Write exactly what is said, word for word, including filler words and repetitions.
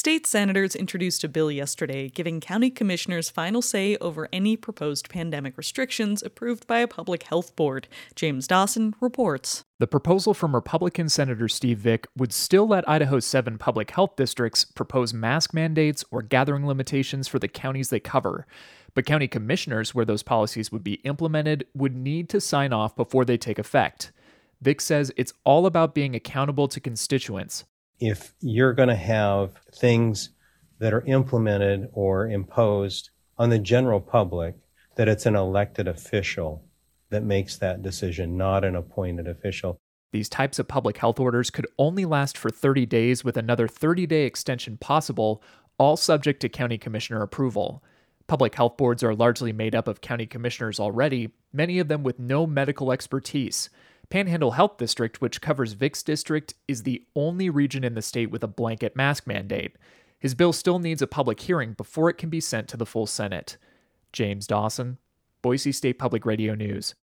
State senators introduced a bill yesterday giving county commissioners final say over any proposed pandemic restrictions approved by a public health board. James Dawson reports. The proposal from Republican Senator Steve Vick would still let Idaho's seven public health districts propose mask mandates or gathering limitations for the counties they cover. But county commissioners, where those policies would be implemented, would need to sign off before they take effect. Vick says it's all about being accountable to constituents. If you're going to have things that are implemented or imposed on the general public, that it's an elected official that makes that decision, not an appointed official. These types of public health orders could only last for thirty days with another thirty-day extension possible, all subject to county commissioner approval. Public health boards are largely made up of county commissioners already, many of them with no medical expertise. Panhandle Health District, which covers Vick's district, is the only region in the state with a blanket mask mandate. His bill still needs a public hearing before it can be sent to the full Senate. James Dawson, Boise State Public Radio News.